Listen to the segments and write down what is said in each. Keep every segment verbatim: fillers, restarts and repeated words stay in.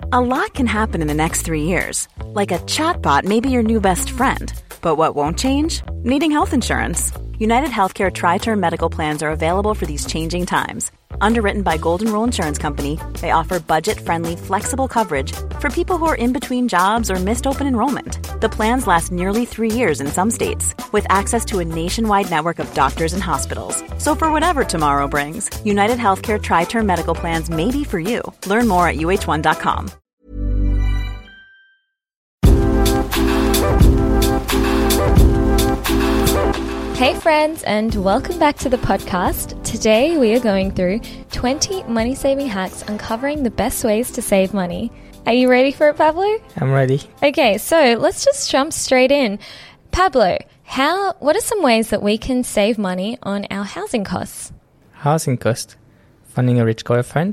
A lot can happen in the next three years. Like a chatbot may be your new best friend. But what won't change? Needing health insurance. United Healthcare Tri-Term Medical Plans are available for these changing times. Underwritten by Golden Rule Insurance Company, they offer budget-friendly, flexible coverage for people who are in between jobs or missed open enrollment. The plans last nearly three years in some states, with access to a nationwide network of doctors and hospitals. So for whatever tomorrow brings, United Healthcare Tri-Term Medical Plans may be for you. Learn more at U H one dot com. Hey friends, and welcome back to the podcast. Today we are going through twenty money-saving hacks uncovering the best ways to save money. Are you ready for it, Pablo? I'm ready. Okay, so let's just jump straight in. Pablo, how? what are some ways that we can save money on our housing costs? Housing cost? Finding a rich girlfriend?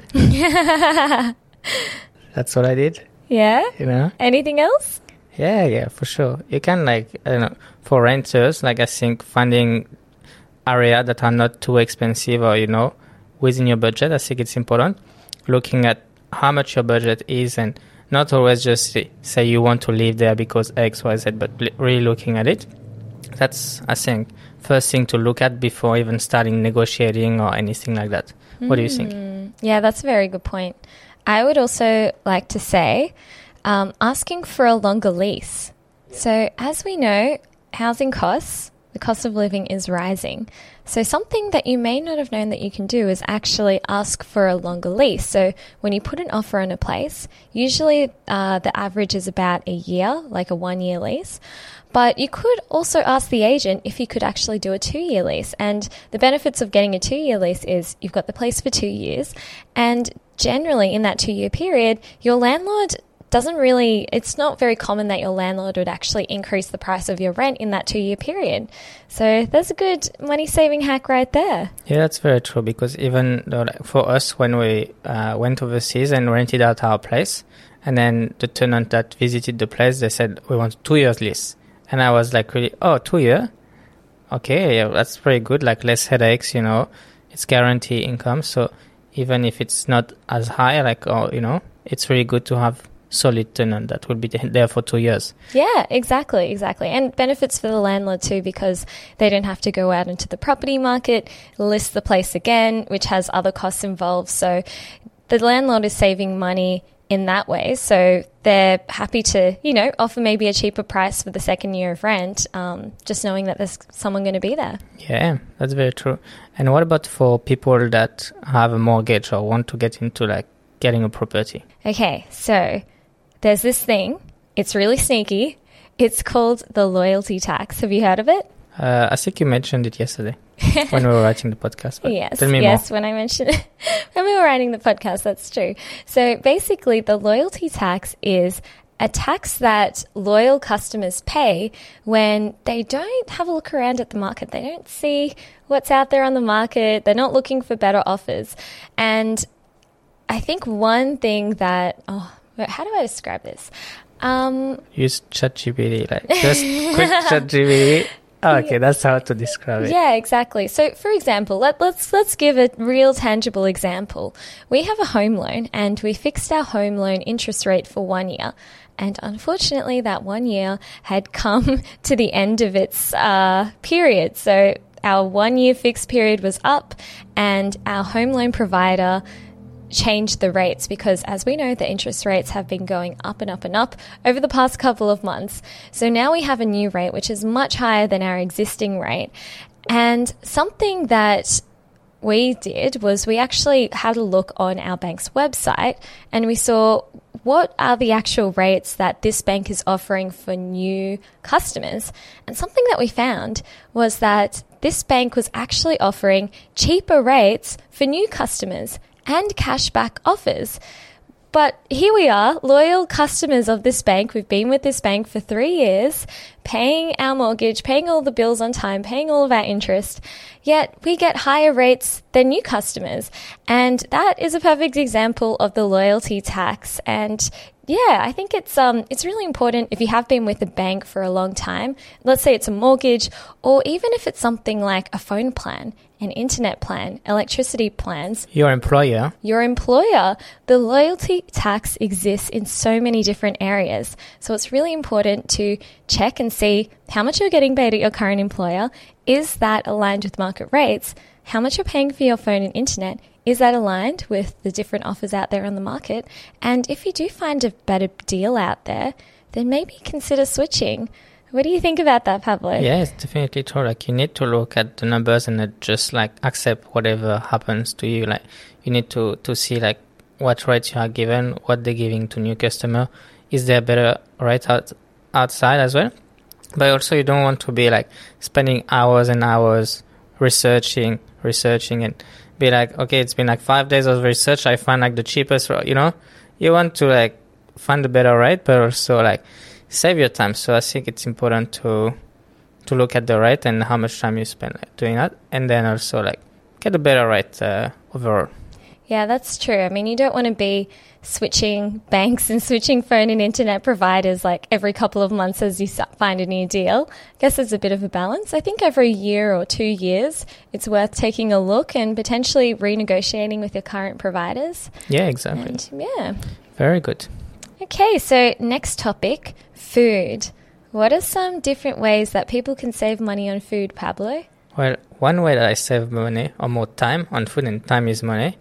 That's what I did. Yeah? You know? Anything else? Yeah, yeah, for sure. You can, like, I don't know, for renters, like, I think finding area that are not too expensive or, you know, within your budget, I think it's important. Looking at how much your budget is and not always just say, say you want to live there because X, Y, Z, but li- really looking at it. That's, I think, first thing to look at before even starting negotiating or anything like that. What mm. do you think? Yeah, that's a very good point. I would also like to say um, asking for a longer lease. So as we know, housing costs, the cost of living is rising. So something that you may not have known that you can do is actually ask for a longer lease. So when you put an offer on a place, usually uh, the average is about a year, like a one-year lease. But you could also ask the agent if you could actually do a two-year lease. And the benefits of getting a two-year lease is you've got the place for two years. And generally in that two-year period, your landlord doesn't really, it's not very common that your landlord would actually increase the price of your rent in that two-year period. So there's a good money-saving hack right there. Yeah, that's very true, because even though, like, for us, when we uh, went overseas and rented out our place, and then the tenant that visited the place, they said, we want two years lease. And I was like, really, oh, two year? Okay, yeah, that's pretty good, like less headaches, you know, it's guaranteed income. So even if it's not as high, like, oh, you know, it's really good to have solid tenant that will be there for two years. Yeah, exactly, exactly. And benefits for the landlord too, because they don't have to go out into the property market, list the place again, which has other costs involved. So the landlord is saving money in that way. So they're happy to, you know, offer maybe a cheaper price for the second year of rent, um, just knowing that there's someone going to be there. Yeah, that's very true. And what about for people that have a mortgage or want to get into, like, getting a property? Okay, so there's this thing. It's really sneaky. It's called the loyalty tax. Have you heard of it? Uh, I think you mentioned it yesterday when we were writing the podcast. But yes, tell me yes. more. When I mentioned it, when we were writing the podcast, that's true. So basically, the loyalty tax is a tax that loyal customers pay when they don't have a look around at the market. They don't see what's out there on the market. They're not looking for better offers. And I think one thing that, oh, how do I describe this? Um, Use ChatGPT, like just quick ChatGPT. Oh, okay, that's how to describe it. Yeah, exactly. So, for example, let, let's let's give a real tangible example. We have a home loan, and we fixed our home loan interest rate for one year. And unfortunately, that one year had come to the end of its uh, period. So our one-year fixed period was up, and our home loan provider changed the rates because, as we know, the interest rates have been going up and up and up over the past couple of months. So now we have a new rate, which is much higher than our existing rate. And something that we did was we actually had a look on our bank's website, and we saw what are the actual rates that this bank is offering for new customers. And something that we found was that this bank was actually offering cheaper rates for new customers and cashback offers. But here we are, loyal customers of this bank. We've been with this bank for three years, paying our mortgage, paying all the bills on time, paying all of our interest, yet we get higher rates than new customers. And that is a perfect example of the loyalty tax. And yeah, I think it's um it's really important if you have been with a bank for a long time, let's say it's a mortgage, or even if it's something like a phone plan, an internet plan, electricity plans. Your employer. Your employer. The loyalty tax exists in so many different areas. So it's really important to check and see how much you're getting paid at your current employer. Is that aligned with market rates? How much you're paying for your phone and internet? Is that aligned with the different offers out there on the market? And if you do find a better deal out there, then maybe consider switching. What do you think about that, Pablo? Yeah, it's definitely true. Like, you need to look at the numbers and not just like accept whatever happens to you. Like, you need to, to see like what rates you are given, what they're giving to new customer. Is there a better rate out, outside as well? But also you don't want to be like spending hours and hours researching, researching and be like, okay, it's been like five days of research. I find like the cheapest, you know, you want to like find a better rate, but also like save your time. So I think it's important to to look at the rate and how much time you spend like, doing that, and then also like get a better rate uh, overall. Yeah, that's true. I mean, you don't want to be switching banks and switching phone and internet providers like every couple of months as you find a new deal. I guess there's a bit of a balance. I think every year or two years, it's worth taking a look and potentially renegotiating with your current providers. Yeah, exactly. And, yeah. Very good. Okay, so next topic, food. What are some different ways that people can save money on food, Pablo? Well, one way that I save money or more time on food, and time is money,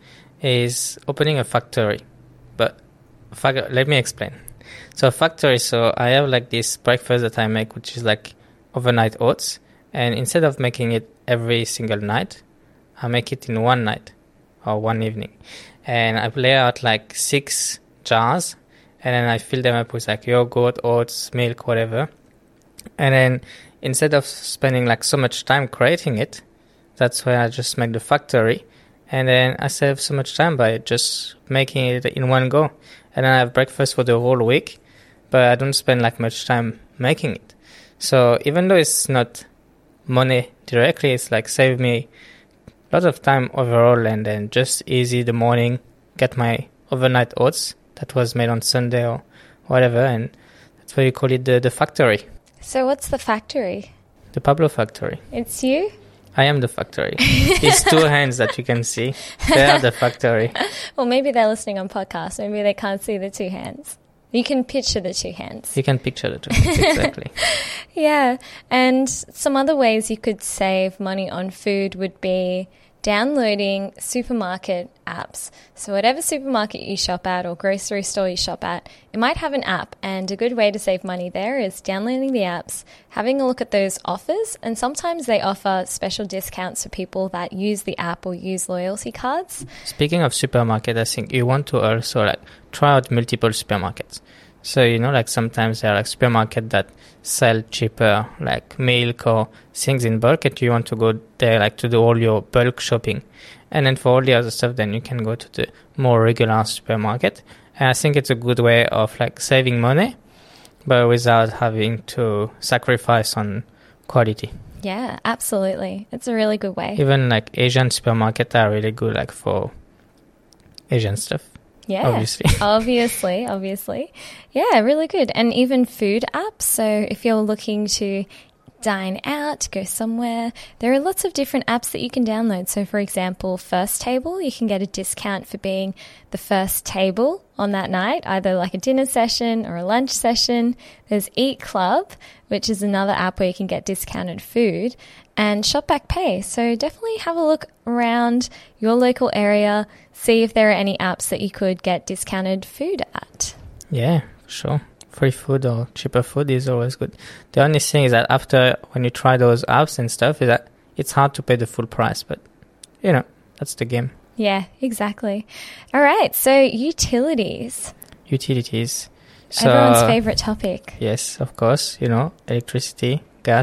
is opening a factory. But fac- let me explain. So factory, so I have like this breakfast that I make, which is like overnight oats. And instead of making it every single night, I make it in one night or one evening. And I lay out like six jars, and then I fill them up with like yogurt, oats, milk, whatever. And then instead of spending like so much time creating it, that's why I just make the factory. And then I save so much time by just making it in one go. And then I have breakfast for the whole week, but I don't spend like much time making it. So even though it's not money directly, it's like save me a lot of time overall, and then just easy the morning, get my overnight oats that was made on Sunday or whatever, and that's why you call it the, the factory. So what's the factory? The Pablo factory. It's you? I am the factory. It's two hands that you can see. They are the factory. Well, maybe they're listening on podcasts. Maybe they can't see the two hands. You can picture the two hands. You can picture the two hands, exactly. Yeah. And some other ways you could save money on food would be downloading supermarket apps. So whatever supermarket you shop at or grocery store you shop at, it might have an app, and a good way to save money there is downloading the apps, having a look at those offers, and sometimes they offer special discounts for people that use the app or use loyalty cards. Speaking of supermarket, I think you want to also like try out multiple supermarkets. So, you know, like sometimes there are like supermarkets that sell cheaper, like milk or things in bulk, and you want to go there like to do all your bulk shopping. And then for all the other stuff, then you can go to the more regular supermarket. And I think it's a good way of like saving money, but without having to sacrifice on quality. Yeah, absolutely. It's a really good way. Even like Asian supermarkets are really good like for Asian stuff. Yeah, obviously. obviously, obviously. Yeah, really good. And even food apps. So if you're looking to dine out, go somewhere, there are lots of different apps that you can download. So for example, First Table, you can get a discount for being the first table on that night, either like a dinner session or a lunch session. There's Eat Club, which is another app where you can get discounted food, and Shopback Pay. So definitely have a look around your local area, see if there are any apps that you could get discounted food at. Yeah, sure. Free food or cheaper food is always good. The only thing is that after, when you try those apps and stuff, is that it's hard to pay the full price, but, you know, that's the game. Yeah, exactly. All right, so utilities. Utilities. So, everyone's favorite topic. Yes, of course, you know, electricity, gas.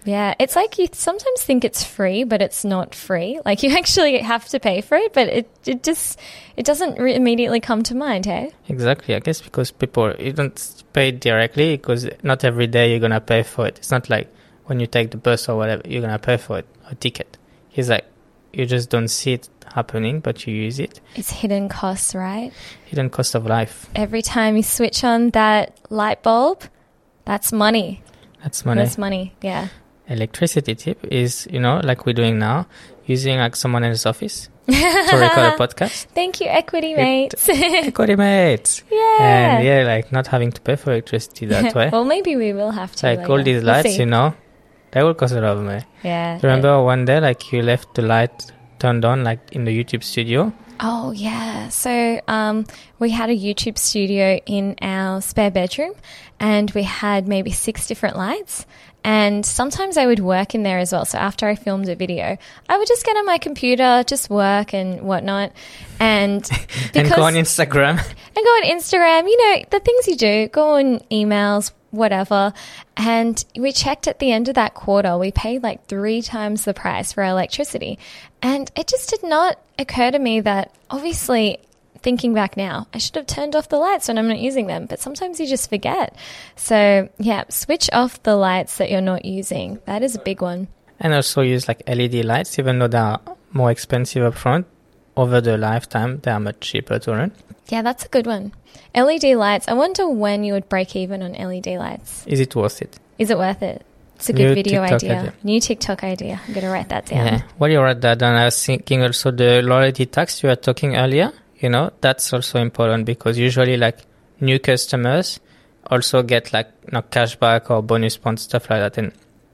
Yeah, it's like you sometimes think it's free, but it's not free. Like you actually have to pay for it, but it, it just it doesn't re- immediately come to mind, hey? Exactly, I guess because people, you don't pay directly because not every day you're going to pay for it. It's not like when you take the bus or whatever, you're going to pay for it, a ticket. It's like you just don't see it happening, but you use it. It's hidden costs, right? Hidden cost of life. Every time you switch on that light bulb, that's money. That's money. That's money, yeah. Electricity tip is, you know, like we're doing now, using like someone else's office to record a podcast. Thank you, Equity Mates. Equity Mates. Yeah. And yeah, like not having to pay for electricity that way. Well, maybe we will have to. Like later. all these We'll lights, see. you know, they will cost a lot of money. Yeah. Do you remember one day, like you left the light turned on, like in the YouTube studio? Oh, yeah. So um, we had a YouTube studio in our spare bedroom and we had maybe six different lights. And sometimes I would work in there as well. So after I filmed a video, I would just get on my computer, just work and whatnot. And because, and go on Instagram. And go on Instagram, you know, the things you do, go on emails, whatever. And we checked at the end of that quarter, we paid like three times the price for our electricity. And it just did not occur to me that obviously, thinking back now, I should have turned off the lights when I'm not using them, but sometimes you just forget. So yeah, switch off the lights that you're not using. That is a big one. And also use like L E D lights, even though they are more expensive up front. Over the lifetime, they are much cheaper to run. Yeah, that's a good one. L E D lights. I wonder when you would break even on L E D lights. Is it worth it? Is it worth it? It's a good New video TikTok idea. idea. New TikTok idea. I'm going to write that down. Yeah. While you write that down, I was thinking also the loyalty tax you were talking earlier, you know, that's also important because usually like new customers also get like you know, cashback or bonus points, stuff like that. And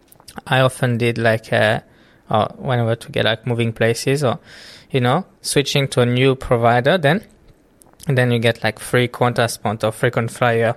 I often did like, uh, or whenever to get like moving places or, you know, switching to a new provider, then, and then you get like free Qantas point or frequent flyer,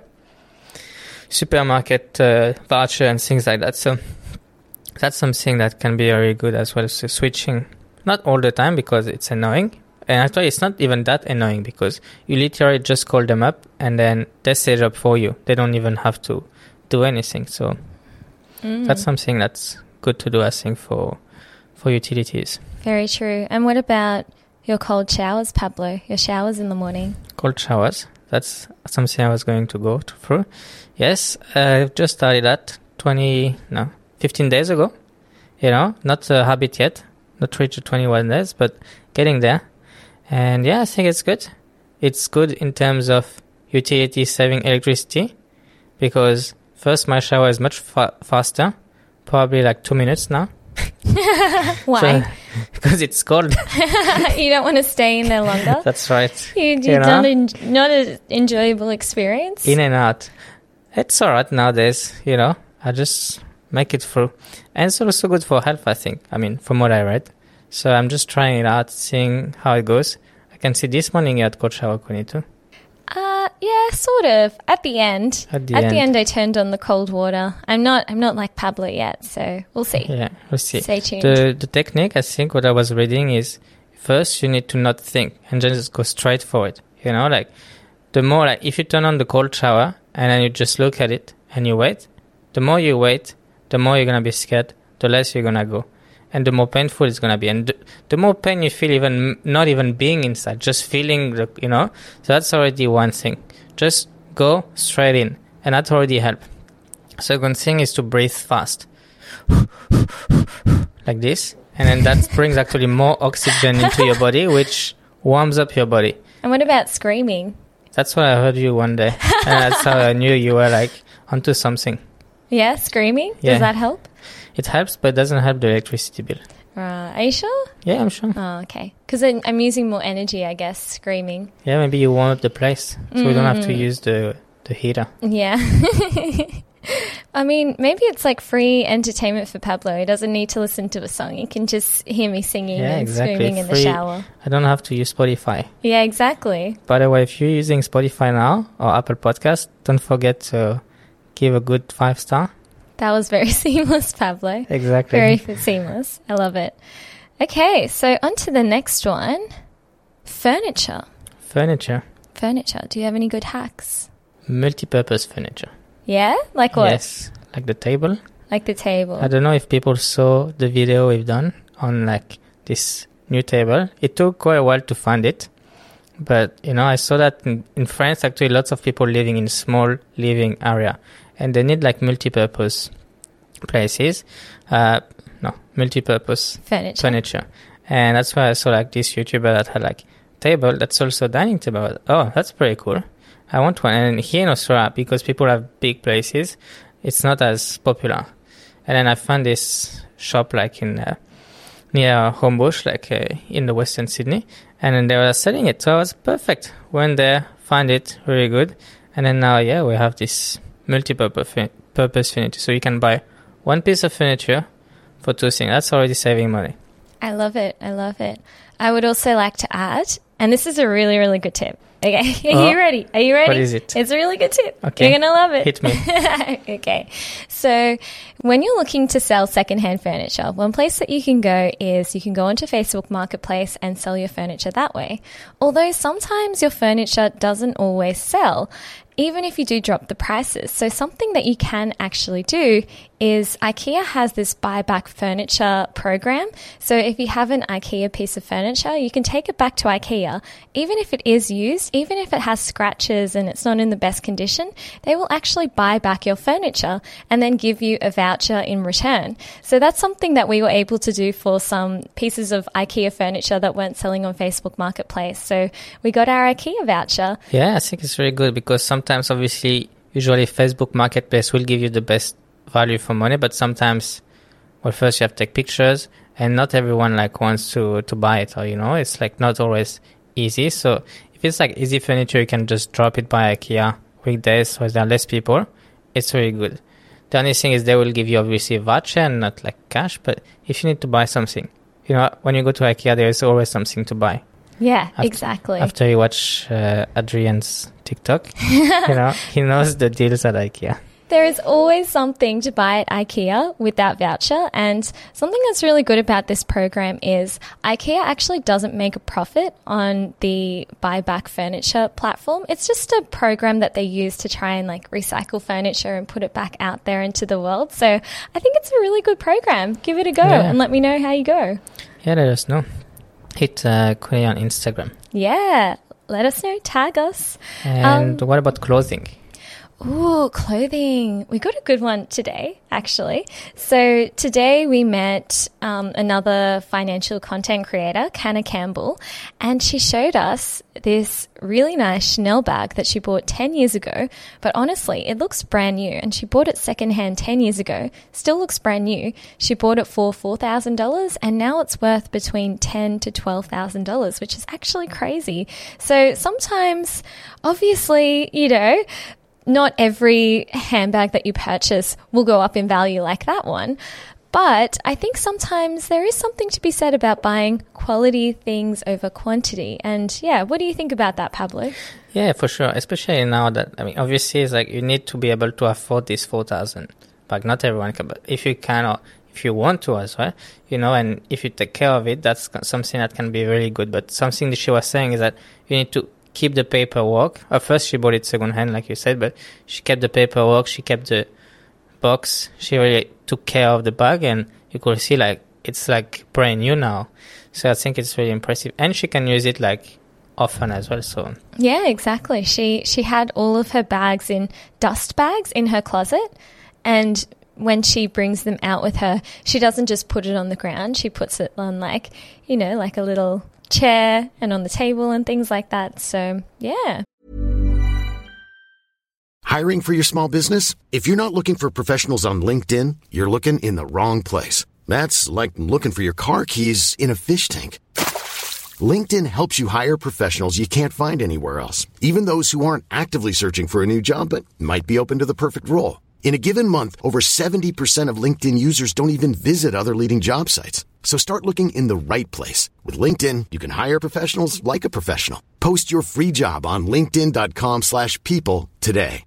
supermarket uh, voucher and things like that. So that's something that can be very good as well. So switching, not all the time because it's annoying. And actually, it's not even that annoying because you literally just call them up and then they set it up for you. They don't even have to do anything. So Mm. that's something that's good to do, I think, for for utilities. Very true. And what about your cold showers, Pablo? Your showers in the morning? Cold showers. That's something I was going to go through. Yes, I've just started that twenty, no, fifteen days ago. You know, not a habit yet. Not reached twenty-one days, but getting there. And yeah, I think it's good. It's good in terms of utility saving electricity because first my shower is much fa- faster, probably like two minutes now. Why? So, because it's cold. You don't want to stay in there longer? That's right. You, you You know? not, en- not an enjoyable experience? In and out. It's alright nowadays, you know. I just make it through. And it's also good for health, I think. I mean, from what I read. So I'm just trying it out, seeing how it goes. I can see this morning you had cold shower, Connie, too. Uh, yeah, sort of. At the end. At the At end. the end, I turned on the cold water. I'm not. I'm not like Pablo yet, so we'll see. Yeah, we'll see. Stay tuned. The the technique, I think, what I was reading is first you need to not think and just go straight for it. You know, like the more like if you turn on the cold shower and then you just look at it and you wait, the more you wait, the more you're gonna be scared, the less you're gonna go. And the more painful it's going to be. And the, the more pain you feel, even not even being inside, just feeling, the, you know. So that's already one thing. Just go straight in. And that already helps. Second thing is to breathe fast. Like this. And then that brings actually more oxygen into your body, which warms up your body. And what about screaming? That's what I heard you one day. And that's how I knew you were like onto something. Yeah, screaming? Yeah. Does that help? It helps, but it doesn't help the electricity bill. Uh, are you sure? Yeah, I'm sure. Oh, okay. Because I'm using more energy, I guess, screaming. Yeah, maybe you warm up the place, so Mm. we don't have to use the the heater. Yeah. I mean, maybe it's like free entertainment for Pablo. He doesn't need to listen to a song. He can just hear me singing Yeah, and exactly. screaming in the Free- shower. I don't have to use Spotify. Yeah, exactly. By the way, if you're using Spotify now or Apple Podcast, don't forget to give a good five star. That was very seamless, Pablo. Exactly. Very f- seamless. I love it. Okay, so on to the next one. Furniture. Furniture. Furniture. Do you have any good hacks? Multi-purpose furniture. Yeah? Like what? Yes. Like the table. Like the table. I don't know if people saw the video we've done on like this new table. It took quite a while to find it. But, you know, I saw that in, in France, actually, lots of people living in small living area. And they need, like, multi-purpose places. Uh, no, multi-purpose furniture. furniture. And that's why I saw, like, this YouTuber that had, like, table that's also dining table. Oh, that's pretty cool. I want one. And here in Australia, because people have big places, it's not as popular. And then I found this shop, like, in... Uh, near Homebush, like uh, in the Western Sydney, and then they were selling it. So I was perfect. Went there, found it really good, and then now, yeah, we have this multi-purpose fin- purpose furniture. So you can buy one piece of furniture for two things. That's already saving money. I love it. I love it. I would also like to add, and this is a really, really good tip. Okay, are oh, you ready? Are you ready? What is it? It's a really good tip. Okay. You're going to love it. Hit me. Okay. So when you're looking to sell secondhand furniture, one place that you can go is you can go onto Facebook Marketplace and sell your furniture that way. Although sometimes your furniture doesn't always sell, even if you do drop the prices. So something that you can actually do is IKEA has this buyback furniture program. So if you have an IKEA piece of furniture, you can take it back to IKEA. Even if it is used, even if it has scratches and it's not in the best condition, they will actually buy back your furniture and then give you a voucher in return. So that's something that we were able to do for some pieces of IKEA furniture that weren't selling on Facebook Marketplace. So we got our IKEA voucher. Yeah, I think it's really good because sometimes, obviously, usually Facebook Marketplace will give you the best value for money, but sometimes, well, first you have to take pictures, and not everyone like wants to to buy it, or you know, it's like not always easy. So if it's like easy furniture, you can just drop it by IKEA weekdays where there are less people. It's really good. The only thing is they will give you obviously a voucher and not like cash, but if you need to buy something, you know, when you go to IKEA, there is always something to buy. Yeah, after, exactly. After you watch uh, Adrian's TikTok, you know, he knows the deals at IKEA. There is always something to buy at IKEA with that voucher, and something that's really good about this program is IKEA actually doesn't make a profit on the buyback furniture platform. It's just a program that they use to try and like recycle furniture and put it back out there into the world. So I think it's a really good program. Give it a go yeah. and let me know how you go. Yeah, let us know. Hit uh, Queenie on Instagram. Yeah, let us know. Tag us. And um, what about clothing? Ooh, clothing. We got a good one today, actually. So today we met um, another financial content creator, Canna Campbell, and she showed us this really nice Chanel bag that she bought ten years ago. But honestly, it looks brand new, and she bought it secondhand ten years ago. Still looks brand new. She bought it for four thousand dollars, and now it's worth between ten thousand dollars to twelve thousand dollars, which is actually crazy. So sometimes, obviously, you know, not every handbag that you purchase will go up in value like that one. But I think sometimes there is something to be said about buying quality things over quantity. And yeah, what do you think about that, Pablo? Yeah, for sure. Especially now that, I mean, obviously it's like you need to be able to afford this four thousand bag. Not everyone can, but if you can or if you want to as well, you know, and if you take care of it, that's something that can be really good. But something that she was saying is that you need to keep the paperwork. At first she bought it secondhand, like you said, but she kept the paperwork, she kept the box, she really took care of the bag, and you could see like it's like brand new now. So I think it's really impressive, and she can use it like often as well. So yeah, exactly. She she had all of her bags in dust bags in her closet, and when she brings them out with her, she doesn't just put it on the ground, she puts it on like, you know, like a little chair and on the table and things like that. So yeah. Hiring for your small business? If you're not looking for professionals on LinkedIn, you're looking in the wrong place. That's like looking for your car keys in a fish tank. LinkedIn helps you hire professionals you can't find anywhere else, even those who aren't actively searching for a new job but might be open to the perfect role. In a given month, over seventy percent of LinkedIn users don't even visit other leading job sites. So start looking in the right place. With LinkedIn, you can hire professionals like a professional. Post your free job on linkedin.com slash people today.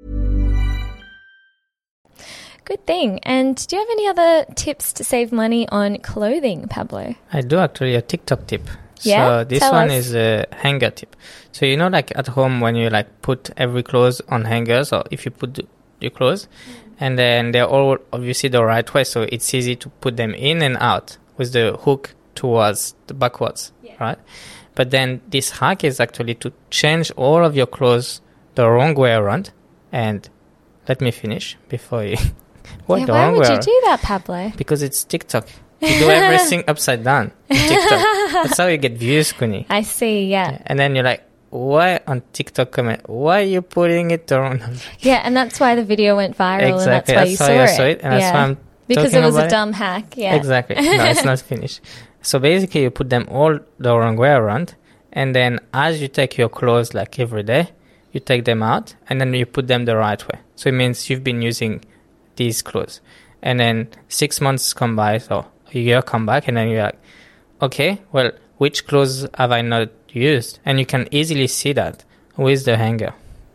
Good thing. And do you have any other tips to save money on clothing, Pablo? I do actually, a TikTok tip. Yeah? So this Tell one us. is a hanger tip. So you know, like at home when you like put every clothes on hangers, or if you put the, your clothes, And then they're all obviously the right way, so it's easy to put them in and out with the hook towards the backwards, yeah. right? But then this hack is actually to change all of your clothes the wrong way around. And let me finish before you... what, yeah, the why wrong would way you around? do that, Pablo? Because it's TikTok. You do everything upside down on TikTok. That's how you get views, Kuni. I see, yeah. And then you're like, why on TikTok comment? Why are you putting it the wrong way? Yeah, and that's why the video went viral, Exactly. and that's why that's you how saw you it. saw it, and yeah. that's why I'm Because talking it was about a it. dumb hack, yeah. Exactly. No, it's not finished. So basically, you put them all the wrong way around, and then as you take your clothes like every day, you take them out, and then you put them the right way. So it means you've been using these clothes. And then six months come by, so a year come back, and then you're like, okay, well, which clothes have I not used? And you can easily see that with the hanger.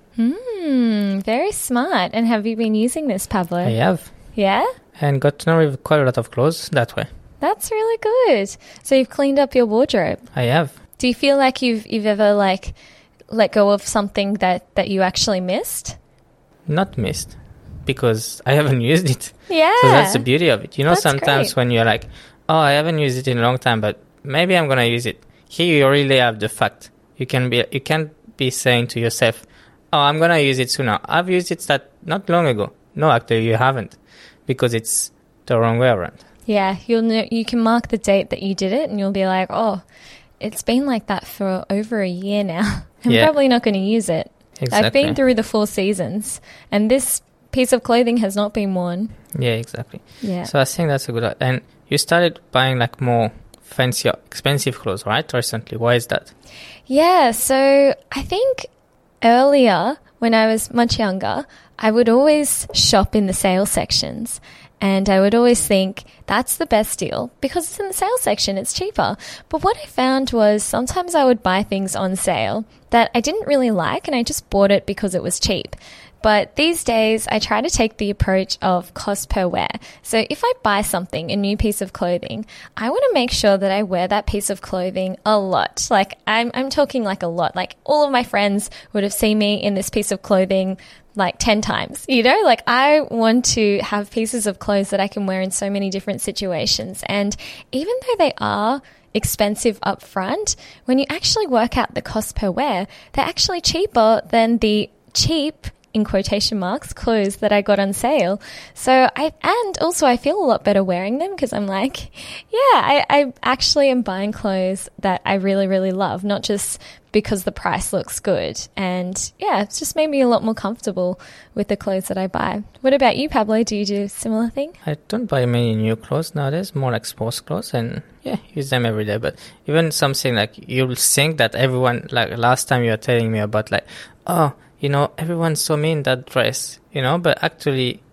Hmm, very smart. And have you been using this, Pablo? I have. Yeah? And got to know quite a lot of clothes that way. That's really good. So you've cleaned up your wardrobe. I have. Do you feel like you've you've ever like let go of something that, that you actually missed? Not missed, because I haven't used it. Yeah. So that's the beauty of it. You know, That's sometimes great. when you're like, oh, I haven't used it in a long time, but maybe I'm gonna use it. Here you really have the fact. You can be you can't be saying to yourself, oh, I'm gonna use it sooner. I've used it that not long ago. No, actually you haven't, because it's the wrong way around. Yeah, you'll know, you can mark the date that you did it, and you'll be like, oh, it's been like that for over a year now. I'm Yeah. probably not going to use it. Exactly. I've been through the four seasons, and this piece of clothing has not been worn. Yeah, exactly. Yeah. So I think that's a good. And you started buying like more fancier, expensive clothes, right? Recently, why is that? Yeah, so I think earlier, when I was much younger, I would always shop in the sale sections. And I would always think, that's the best deal because it's in the sale section, it's cheaper. But what I found was sometimes I would buy things on sale that I didn't really like, and I just bought it because it was cheap. But these days, I try to take the approach of cost per wear. So if I buy something, a new piece of clothing, I want to make sure that I wear that piece of clothing a lot. Like, I'm, I'm talking like a lot. Like, all of my friends would have seen me in this piece of clothing like ten times, you know, like I want to have pieces of clothes that I can wear in so many different situations. And even though they are expensive up front, when you actually work out the cost per wear, they're actually cheaper than the cheap, in quotation marks, clothes that I got on sale. So I, and also I feel a lot better wearing them because I'm like, yeah, I, I actually am buying clothes that I really, really love, not just because the price looks good. And yeah, it's just made me a lot more comfortable with the clothes that I buy. What about you, Pablo? Do you do a similar thing? I don't buy many new clothes nowadays, more like sports clothes, and yeah, use them every day. But even something like you'll think that everyone, like last time you were telling me about like, oh, you know, everyone saw me in that dress, you know, but actually,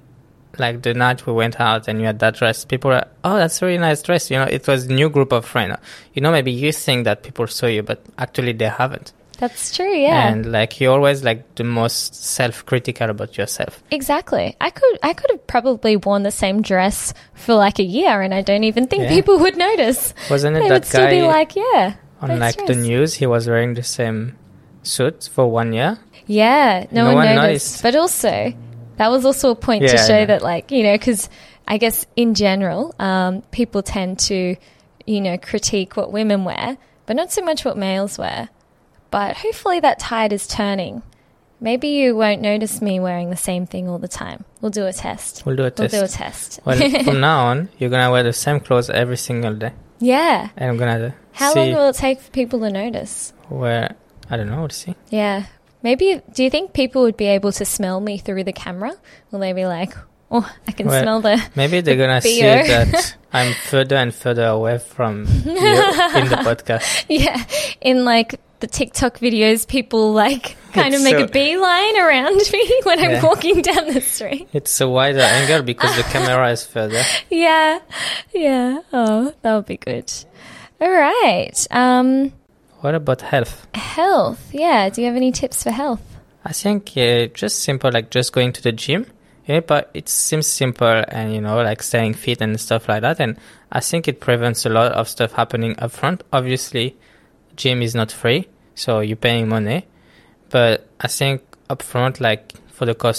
like the night we went out and you had that dress, people were, oh, that's a really nice dress. You know, it was a new group of friends. You know, maybe you think that people saw you, but actually they haven't. That's true, yeah. And like you're always like the most self-critical about yourself. Exactly. I could I could have probably worn the same dress for like a year and I don't even think Yeah. people would notice. Wasn't it they that would still be guy like, yeah. on nice like the dress. news, he was wearing the same suit for one year? Yeah, no, No one, one noticed. noticed. But also, that was also a point to Yeah, I show know. that, like, you know, because I guess in general, um, people tend to, you know, critique what women wear, but not so much what males wear. But hopefully that tide is turning. Maybe you won't notice me wearing the same thing all the time. We'll do a test. We'll do a We'll test. do a test. Well, from now on, you're going to wear the same clothes every single day. Yeah. And I'm going to How see long will it take for people to notice? where, I don't know, we'll see. Yeah. Maybe, do you think people would be able to smell me through the camera? Will they be like, oh, I can Well, smell the... Maybe they're going to see B O. that I'm further and further away from you in the podcast. Yeah. In like the TikTok videos, people like kind of It's make so- a beeline around me when I'm Yeah. walking down the street. It's a wider angle because the camera is further. Yeah. Yeah. Oh, that would be good. All right. Um, What about health? health. Yeah. Do you have any tips for health? I think uh, just simple, like just going to the gym. Yeah, but it seems simple and, you know, like staying fit and stuff like that. And I think it prevents a lot of stuff happening up front. Obviously, gym is not free, so you're paying money. But I think up front, like for the cost of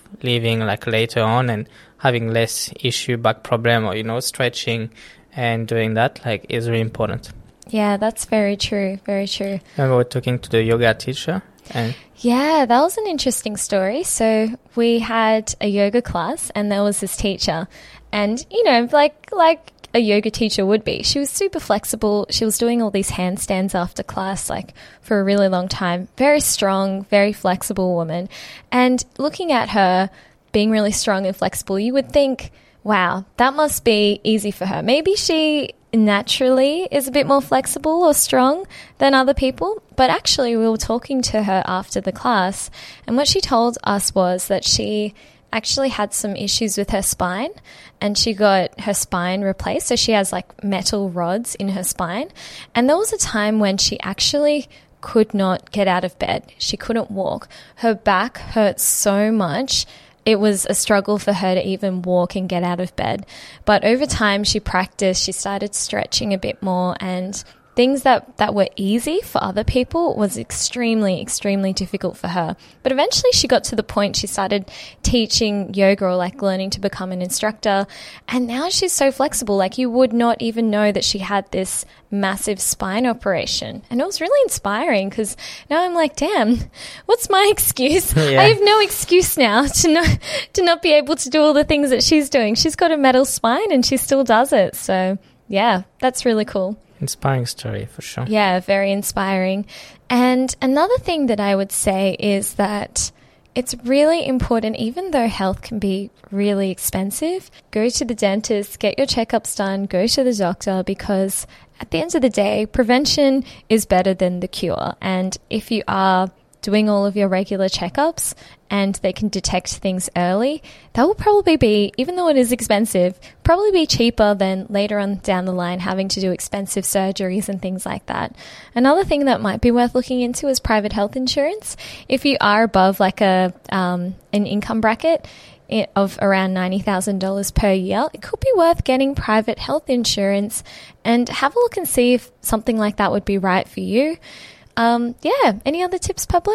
leaving like later on and having less issue back problem, or, you know, stretching and doing that like is really important. Yeah, that's very true. Very true. And we were talking to the yoga teacher. And yeah, that was an interesting story. So we had a yoga class and there was this teacher, and, you know, like, like a yoga teacher would be, she was super flexible. She was doing all these handstands after class, like for a really long time. Very strong, very flexible woman. And looking at her being really strong and flexible, you would think, wow, that must be easy for her. Maybe she naturally is a bit more flexible or strong than other people. But actually, we were talking to her after the class, and what she told us was that she actually had some issues with her spine, and she got her spine replaced. So she has like metal rods in her spine. And there was a time when she actually could not get out of bed. She couldn't walk. Her back hurt so much. It was a struggle for her to even walk and get out of bed. But over time, she practiced, she started stretching a bit more, and things that, that were easy for other people was extremely, extremely difficult for her. But eventually she got to the point she started teaching yoga, or like learning to become an instructor. And now she's so flexible, like you would not even know that she had this massive spine operation. And it was really inspiring, because now I'm like, damn, what's my excuse? Yeah. I have no excuse now to not, to not be able to do all the things that she's doing. She's got a metal spine and she still does it. So yeah, that's really cool. Inspiring story for sure. Yeah, very inspiring. And another thing that I would say is that it's really important, even though health can be really expensive, go to the dentist, get your checkups done, go to the doctor, because at the end of the day, prevention is better than the cure. And if you are doing all of your regular checkups and they can detect things early, that will probably be, even though it is expensive, probably be cheaper than later on down the line having to do expensive surgeries and things like that. Another thing that might be worth looking into is private health insurance. If you are above like a um, an income bracket of around ninety thousand dollars per year, it could be worth getting private health insurance and have a look and see if something like that would be right for you. Um, yeah, any other tips, Pablo?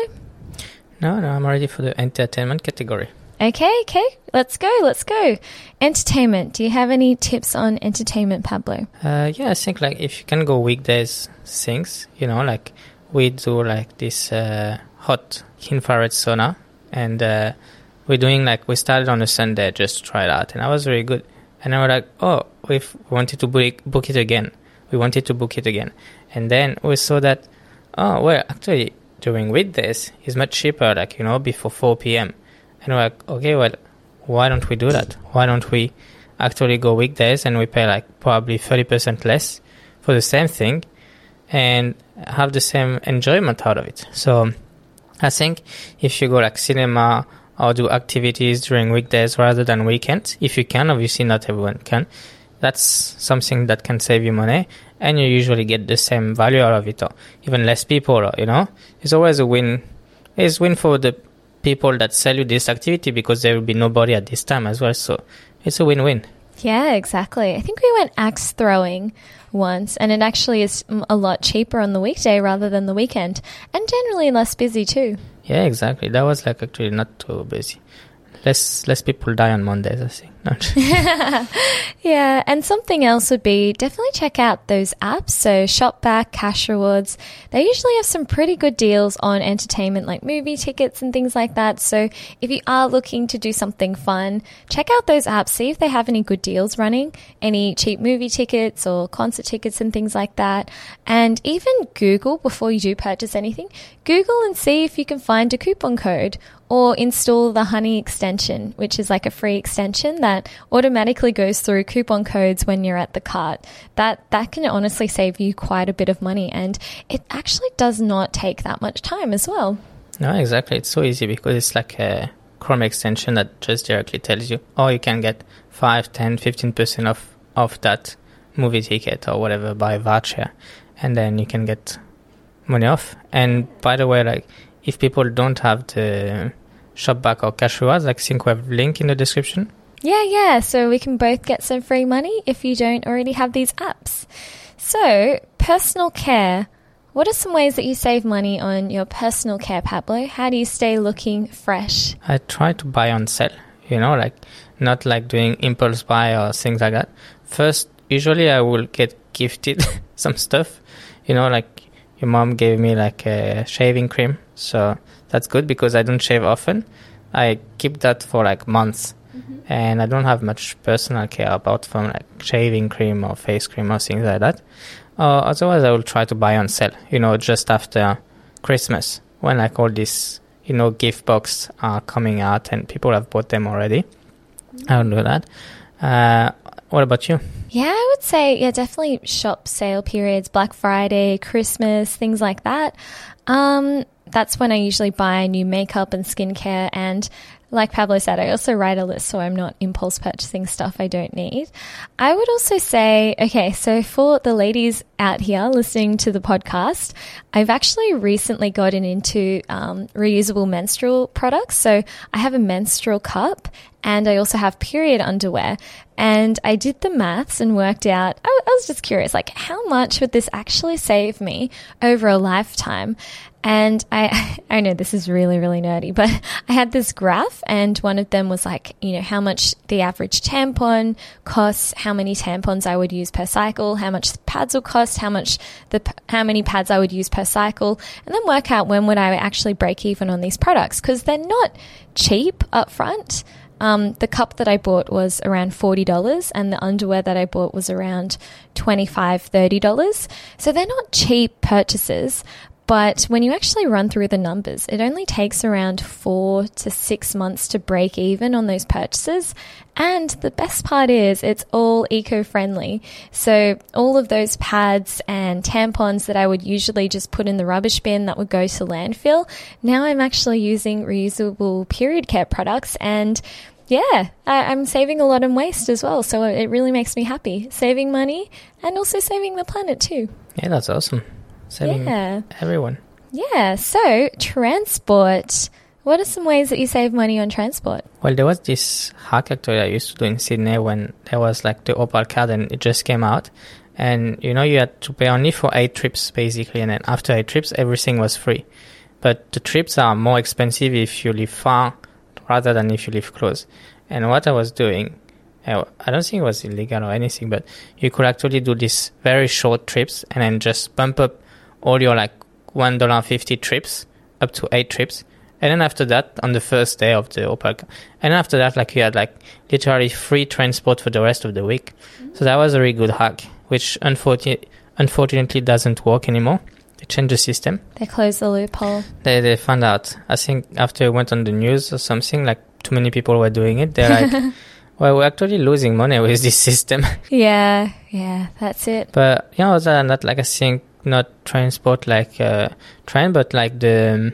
No, no, I'm ready for the entertainment category. Okay, okay, let's go, let's go. Entertainment. Do you have any tips on entertainment, Pablo? Uh, yeah, I think like if you can go weekdays things, you know, like we do like this uh, hot infrared sauna, and uh, we're doing like, we started on a Sunday just to try it out, and that was really good. And I was like, oh, we wanted to book, book it again. We wanted to book it again. And then we saw that, oh, well, actually, during weekdays, it's much cheaper, like, you know, before four p.m. And we're like, okay, well, why don't we do that? Why don't we actually go weekdays and we pay, like, probably thirty percent less for the same thing and have the same enjoyment out of it? So I think if you go, like, cinema or do activities during weekdays rather than weekends, if you can, obviously not everyone can, that's something that can save you money, and you usually get the same value out of it, or even less people, or, you know, it's always a win. It's win for the people that sell you this activity, because there will be nobody at this time as well, so it's a win-win. Yeah, exactly. I think we went axe throwing once, and it actually is a lot cheaper on the weekday rather than the weekend, and generally less busy too. Yeah, exactly. That was like actually not too busy. Less less people die on Mondays, I think. Yeah, and something else would be definitely check out those apps. So Shopback, Cash Rewards, they usually have some pretty good deals on entertainment like movie tickets and things like that. So if you are looking to do something fun, check out those apps, see if they have any good deals running, any cheap movie tickets or concert tickets and things like that. And even Google, before you do purchase anything, Google and see if you can find a coupon code, or install the Honey extension, which is like a free extension that automatically goes through coupon codes when you're at the cart. That that can honestly save you quite a bit of money, and it actually does not take that much time as well. No, exactly. It's so easy because it's like a Chrome extension that just directly tells you, oh, you can get five, ten, fifteen percent off, off that movie ticket or whatever by voucher, and then you can get money off. And by the way, like if people don't have the Shopback or Cash Rewards, I think we have a link in the description. Yeah, yeah. So we can both get some free money if you don't already have these apps. So personal care. What are some ways that you save money on your personal care, Pablo? How do you stay looking fresh? I try to buy on sale, you know, like not like doing impulse buy or things like that. First, usually I will get gifted some stuff, you know, like your mom gave me like a shaving cream. So that's good because I don't shave often. I keep that for like months. Mm-hmm. And I don't have much personal care apart from like shaving cream or face cream or things like that. Uh, otherwise, I will try to buy on sale, you know, just after Christmas when like all these, you know, gift box are coming out and people have bought them already. Mm-hmm. I will do that. Uh, what about you? Yeah, I would say, yeah, definitely shop sale periods, Black Friday, Christmas, things like that. Um, that's when I usually buy new makeup and skincare, and like Pablo said, I also write a list so I'm not impulse purchasing stuff I don't need. I would also say, okay, so for the ladies out here listening to the podcast, I've actually recently gotten into um, reusable menstrual products. So I have a menstrual cup and I also have period underwear. And I did the maths and worked out, I, I was just curious, like how much would this actually save me over a lifetime? And I I know this is really, really nerdy, but I had this graph and one of them was like, you know, how much the average tampon costs, how many tampons I would use per cycle, how much pads will cost, how much the how many pads I would use per cycle, and then work out when would I actually break even on these products because they're not cheap up front. Um, the cup that I bought was around forty dollars and the underwear that I bought was around twenty-five dollars, thirty dollars. So they're not cheap purchases. But when you actually run through the numbers, it only takes around four to six months to break even on those purchases. And the best part is it's all eco-friendly. So all of those pads and tampons that I would usually just put in the rubbish bin that would go to landfill, now I'm actually using reusable period care products, and yeah, I, I'm saving a lot on waste as well. So it really makes me happy. Saving money and also saving the planet too. Yeah, that's awesome. Saving yeah. everyone. Yeah. So transport. What are some ways that you save money on transport? Well, there was this hack actually I used to do in Sydney when there was like the Opal card and it just came out. And, you know, you had to pay only for eight trips basically. And then after eight trips, everything was free. But the trips are more expensive if you live far rather than if you live close. And what I was doing, I don't think it was illegal or anything, but you could actually do these very short trips and then just bump up all your like one dollar fifty trips up to eight trips. And then after that, on the first day of the Opal, and after that, like you had like literally free transport for the rest of the week. Mm-hmm. So that was a really good hack, which unfortunately, unfortunately doesn't work anymore. They changed the system. They closed the loophole. They they found out. I think after it went on the news or something, like too many people were doing it. They're like, well, we're actually losing money with this system. Yeah, yeah, that's it. But you know, other than that, like I think not transport like uh, train, but like the um,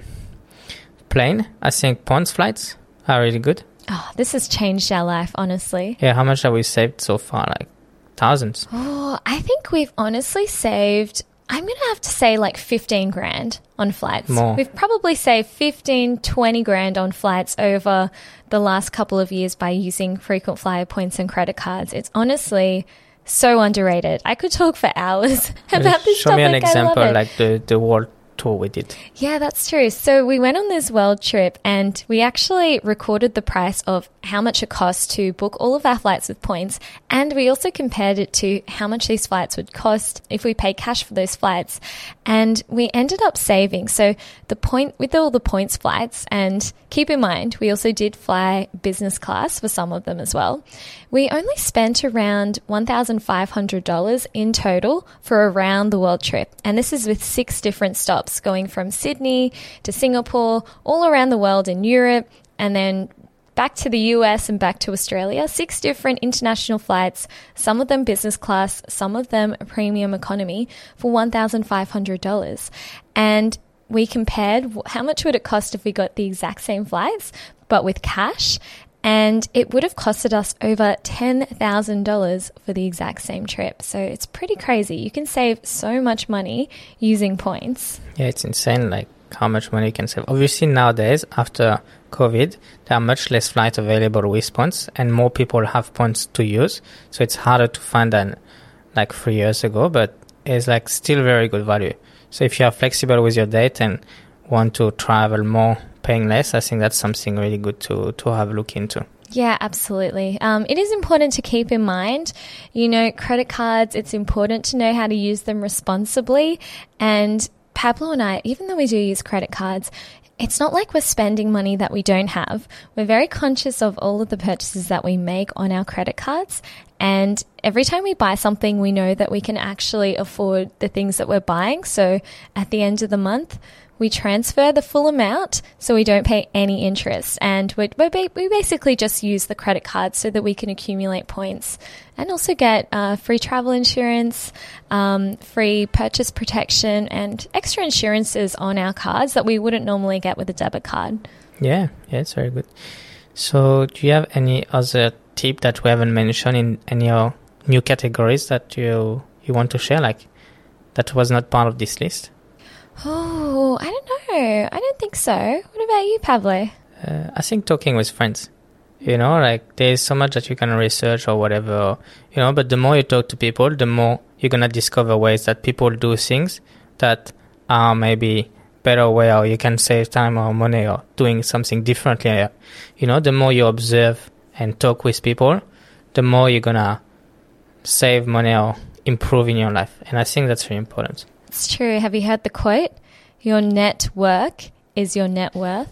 plane. I think points flights are really good. Oh, this has changed our life, honestly. Yeah, how much have we saved so far? Like thousands. Oh, I think we've honestly saved, I'm going to have to say like fifteen grand on flights. More. We've probably saved fifteen, twenty grand on flights over the last couple of years by using frequent flyer points and credit cards. It's honestly so underrated. I could talk for hours about this Show topic. me an example, I love it. like the, the world tour we did. Yeah, that's true. So we went on this world trip and we actually recorded the price of how much it cost to book all of our flights with points, and we also compared it to how much these flights would cost if we pay cash for those flights, and we ended up saving. So the point with all the points flights, and keep in mind we also did fly business class for some of them as well, we only spent around one thousand five hundred dollars in total for a round the world trip, and this is with six different stops going from Sydney to Singapore, all around the world in Europe, and then back to the U S and back to Australia. Six different international flights, some of them business class, some of them premium economy, for one thousand five hundred dollars. And we compared how much would it cost if we got the exact same flights, but with cash. And it would have costed us over ten thousand dollars for the exact same trip. So it's pretty crazy. You can save so much money using points. Yeah, it's insane, like how much money you can save. Obviously, nowadays, after COVID, there are much less flights available with points and more people have points to use. So it's harder to find than like three years ago, but it's like still very good value. So if you are flexible with your date and want to travel more, paying less, I think that's something really good to, to have a look into. Yeah, absolutely. Um, it is important to keep in mind, you know, credit cards, it's important to know how to use them responsibly. And Pablo and I, even though we do use credit cards, it's not like we're spending money that we don't have. We're very conscious of all of the purchases that we make on our credit cards. And every time we buy something, we know that we can actually afford the things that we're buying. So at the end of the month, we transfer the full amount so we don't pay any interest. And we we basically just use the credit card so that we can accumulate points and also get uh, free travel insurance, um, free purchase protection, and extra insurances on our cards that we wouldn't normally get with a debit card. Yeah, yeah, it's very good. So do you have any other tip that we haven't mentioned in any of new categories that you you want to share, like that was not part of this list? Oh, I don't know. I don't think so. What about you, Pablo? Uh, I think talking with friends. You know, like there's so much that you can research or whatever, you know, but the more you talk to people, the more you're going to discover ways that people do things that are maybe better way, or you can save time or money or doing something differently. You know, the more you observe and talk with people, the more you're going to save money or improve in your life. And I think that's really important. It's true. Have you heard the quote? Your network is your net worth.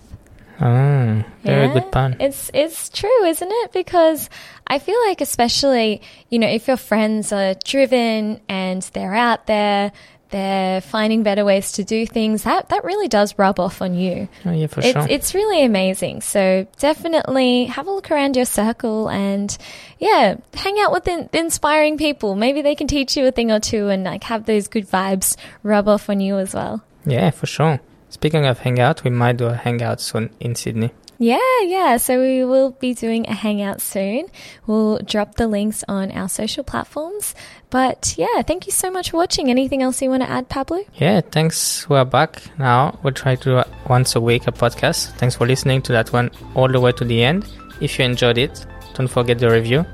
Oh, very yeah, good pun. It's it's true, isn't it? Because I feel like especially, you know, if your friends are driven and they're out there, they're finding better ways to do things, that, that really does rub off on you. Oh, yeah, for it's, sure. It's really amazing. So definitely have a look around your circle and, yeah, hang out with in, inspiring people. Maybe they can teach you a thing or two and like have those good vibes rub off on you as well. Yeah, for sure. Speaking of hangout, we might do a hangout soon in Sydney. Yeah, yeah. So we will be doing a hangout soon. We'll drop the links on our social platforms. But yeah, thank you so much for watching. Anything else you want to add, Pablo? Yeah, thanks. We're back now. We'll try to do once a week a podcast. Thanks for listening to that one all the way to the end. If you enjoyed it, don't forget the review.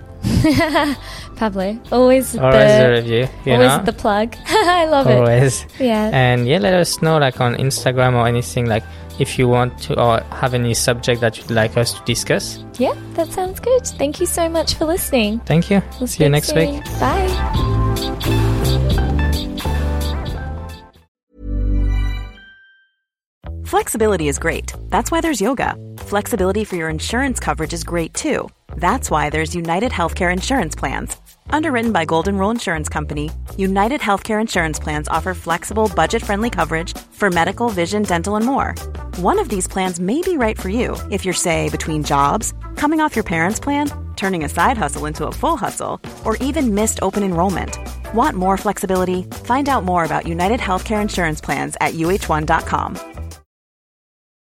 Pablo, always, always the, the review. You always know? the plug. I love always. it. Always. Yeah. And yeah, let us know like on Instagram or anything, like if you want to or have any subject that you'd like us to discuss. Yeah, that sounds good. Thank you so much for listening. Thank you. We'll See you next soon. week. Bye. Flexibility is great. That's why there's yoga. Flexibility for your insurance coverage is great too. That's why there's United Healthcare Insurance Plans. Underwritten by Golden Rule Insurance Company, United Healthcare Insurance Plans offer flexible, budget-friendly coverage for medical, vision, dental, and more. One of these plans may be right for you if you're, say, between jobs, coming off your parents' plan, turning a side hustle into a full hustle, or even missed open enrollment. Want more flexibility? Find out more about United Healthcare Insurance Plans at U H one dot com.